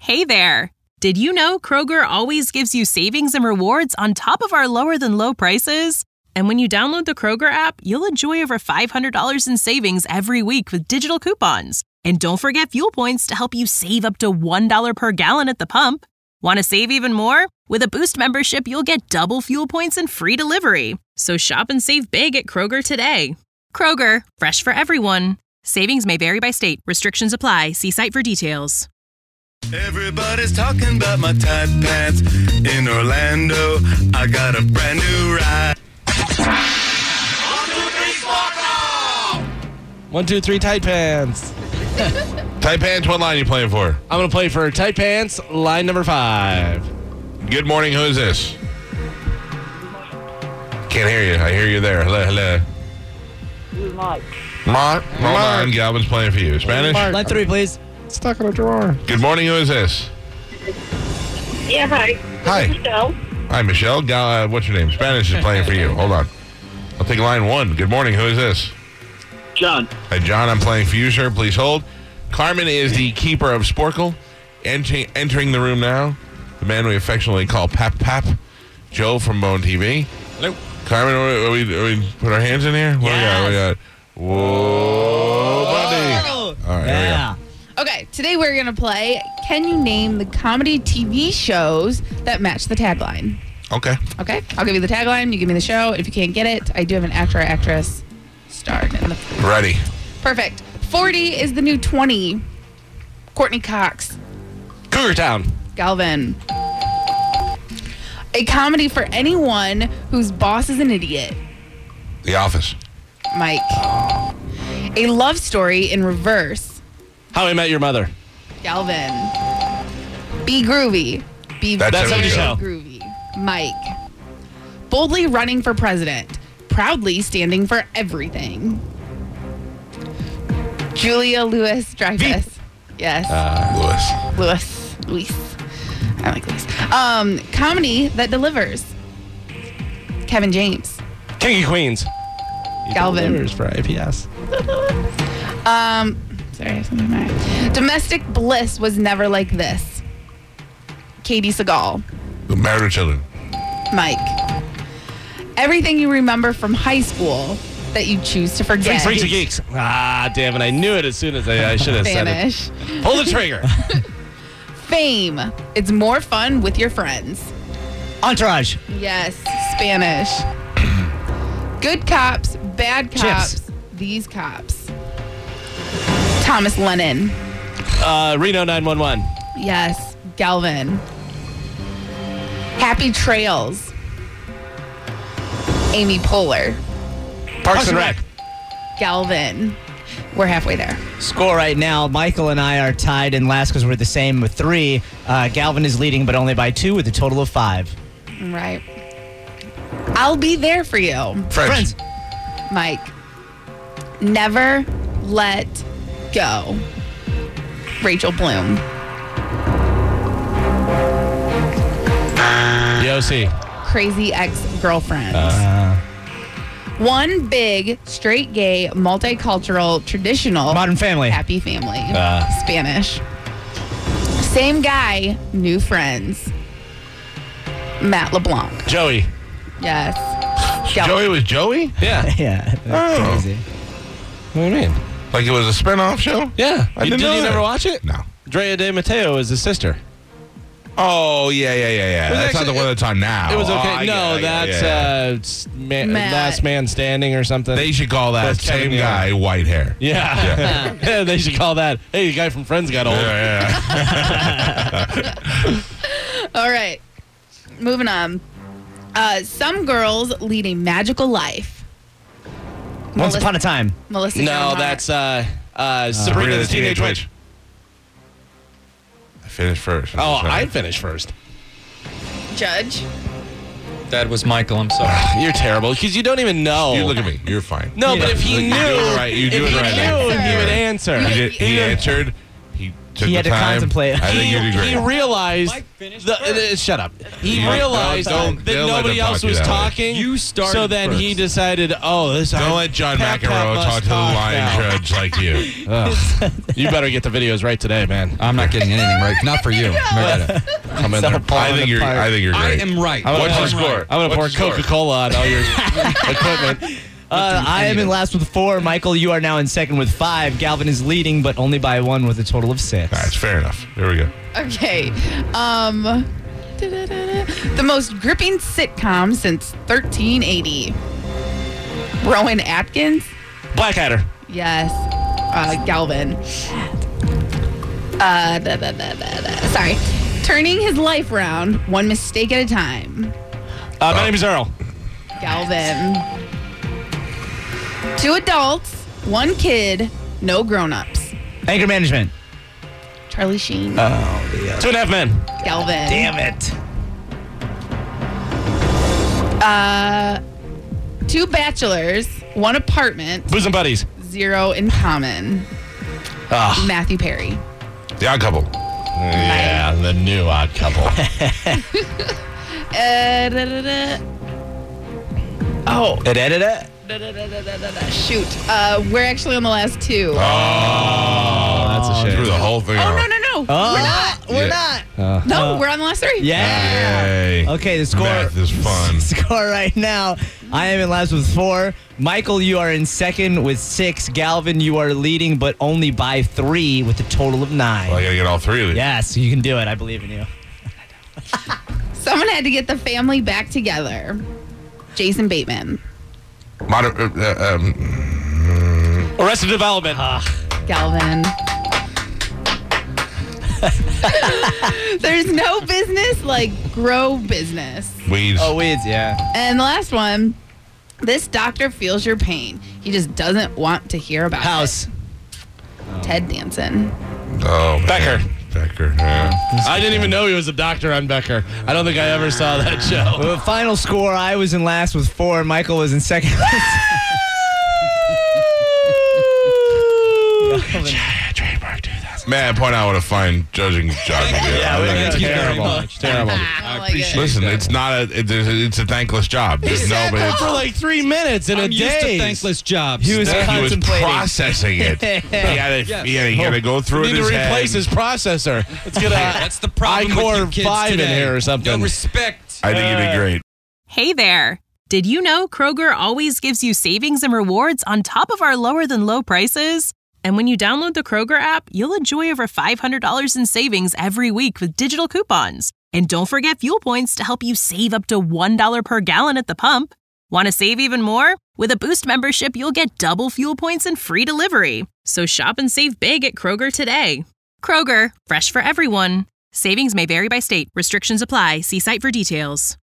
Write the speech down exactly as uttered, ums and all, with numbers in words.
Hey there! Did you know Kroger always gives you savings and rewards on top of our lower-than-low prices? And when you download the Kroger app, you'll enjoy over five hundred dollars in savings every week with digital coupons. And don't forget fuel points to help you save up to one dollar per gallon at the pump. Want to save even more? With a Boost membership, you'll get double fuel points and free delivery. So shop and save big at Kroger today. Kroger, fresh for everyone. Savings may vary by state. Restrictions apply. See site for details. Everybody's talking about my tight pants in Orlando. I got a brand new ride. One, two, three, tight pants. Tight pants, what line are you playing for? I'm going to play for tight pants, line number five. Good morning, who is this? Can't hear you. I hear you there. Hello, hello. This is Mike. Mark, hold on. Galvin's playing for you. Spanish? Line three, please. Stuck in a drawer. Good morning, who is this? Yeah, hi. Hi. Michelle. Hi, Michelle. Gal, uh, what's your name? Spanish is playing for you. Hold on. I'll take line one. Good morning, who is this? John. Hi, John. I'm playing for you, sir. Please hold. Carmen is the keeper of Sporkle. Ent- entering the room now, the man we affectionately call Pap Pap, Joe from Bone T V. Hello. Carmen, are we, are we put our hands in here? What Yes. do we got? We got? Whoa, buddy. All right, Yeah. Okay, today we're going to play Can You Name the Comedy T V Shows That Match the Tagline? Okay. Okay, I'll give you the tagline, you give me the show. If you can't get it, I do have an actor or actress starred in the Ready. Perfect. forty is the new twenty. Courtney Cox. Cougar Town. Galvin. A comedy for anyone whose boss is an idiot. The Office. Mike. A love story in reverse. How I Met Your Mother. Galvin. Be groovy. Be That's That's every every show. show. groovy. Mike. Boldly running for president. Proudly standing for everything. Julia Louis Dreyfus. Yes. Lewis. Louis. Luis. I like Luis. Um, comedy that delivers. Kevin James. King of Queens. He Galvin. delivers for I P S. Um, sorry, something right. Domestic bliss was never like this. Katie Seagal. The Married with Children. Mike. Everything you remember from high school that you choose to forget. Freaks, Freaks and Geeks. Ah, damn it. I knew it as soon as I, I should have said it. Spanish. Pull the trigger. Fame. It's more fun with your friends. Entourage. Yes, Spanish. Good cops, bad cops, Chips. these cops. Thomas Lennon. Uh, Reno nine one one. Yes, Galvin. Happy Trails. Amy Poehler. Parks and Rec. Galvin. We're halfway there. Score right now. Michael and I are tied in last because we're the same with three. Uh, Galvin is leading, but only by two with a total of five. Right. I'll be there for you. Friends. Friends. Mike. Never let go. Rachel Bloom. The O C. Crazy ex-girlfriend. Uh, One big, straight gay, multicultural, traditional, Modern Family. happy family. Uh. Spanish. Same guy, new friends. Matt LeBlanc. Joey. Yes. Gal- Joey was Joey? Yeah. Yeah. That's Oh. crazy. What do you mean? Like it was a spinoff show? Yeah. I You- didn't did know you that. never watch it? No. Drea De Matteo is his sister. Oh, yeah, yeah, yeah, yeah. was That's actually- not the one that's on now. It was Oh, okay. I get no, it, I get that's it, yeah, yeah. uh, s- man, Matt. Last Man Standing or something. They should call that That's same Kevin guy Nealon. white hair. yeah. Yeah. They should call that, hey, the guy from Friends got old. Yeah, yeah. All right. Moving on. Uh, some girls lead a magical life. Once Melissa- upon a time. Melissa No, Joan Hart. that's uh, uh, Sabrina the Teenage Witch. I finished first. I'm Oh, sorry. I finished first. Judge. That was Michael. I'm sorry. You're terrible because you don't even know. You look at me. You're fine. No, You but know, if he Look, knew, you do it right. You do if it he right. knew, Answer. he would answer. He, did, he answered. He took He the had to time. contemplate. I think He, you did he great. realized. Mike finished the, first. uh, shut up. He You- realized don't- that don't let nobody them else talk to you was that way. talking. You started So then he first. decided, oh, this. Don't I, let John Pat Pat McEnroe must talk to the talk line now. judge like you. Ugh. You better get the videos right today, man. I'm not getting anything right. Not for you. Marietta. Come in there. I think you're. I think you're I great. am right. I'm What's gonna your pour- score? I'm going to pour What's your score? Coca-Cola on all your equipment. Uh, I am in last with four. Michael, you are now in second with five. Galvin is leading, but only by one with a total of six. That's fair enough. There we go. Okay. Um, da-da-da-da. The most gripping sitcom since thirteen eighty. Rowan Atkins. Blackadder. Yes. Uh, Galvin. Uh, da, da, da, da, da. Sorry. Turning his life around, one mistake at a time. Uh, my name is Earl. Galvin. Two adults, one kid, no grown-ups. Anger management. Charlie Sheen. Two and a half men. Galvin. Damn it. Uh, two bachelors, one apartment, Bosom buddies. zero in common. Ah. Matthew Perry. The Odd Couple. Yeah, the new odd couple. Uh, da, da, da. Oh, Da-da-da-da. da, da, da, da, da, da, da. Shoot. Uh, we're actually on the last two. Oh, that's a shame. Threw the whole thing Oh, out. no, no, no. Oh, We're not. We're Yeah. not. No, we're on the last three. Yeah. Yay. Okay, the score. Math is fun. Score right now. I am in last with four. Michael, you are in second with six. Galvin, you are leading, but only by three with a total of nine. Well, I gotta get all three of these. Yes, you can do it. I believe in you. Someone had to get the family back together. Jason Bateman. Moder- uh, uh, um, Arrested Development. Galvin. There's no business like grow business. weeds. Oh, weeds, yeah. And the last one, this doctor feels your pain. He just doesn't want to hear about House. it. Ted Danson. Oh, man. Becker. Becker. Yeah. I didn't even know he was a doctor on Becker. I don't think I ever saw that show. Well, final score, I was in last with four. Michael was in second. Man, point out what a fine judging job you did. Yeah, we- Thank you very Terrible. much. Terrible. I like it. Listen, it's not a. It, it's a thankless job. There's no, but it's, For like three minutes in a I'm used to day. thankless jobs. He was he was contemplating. processing it. He had to, he had to, he had to go through We it need in to his replace head. his processor. Let's get a That's the problem with iCore you kids five in today. here or something. No respect. I think you did great. Hey there. Did you know Kroger always gives you savings and rewards on top of our lower than low prices? And when you download the Kroger app, you'll enjoy over five hundred dollars in savings every week with digital coupons. And don't forget fuel points to help you save up to one dollar per gallon at the pump. Want to save even more? With a Boost membership, you'll get double fuel points and free delivery. So shop and save big at Kroger today. Kroger, fresh for everyone. Savings may vary by state. Restrictions apply. See site for details.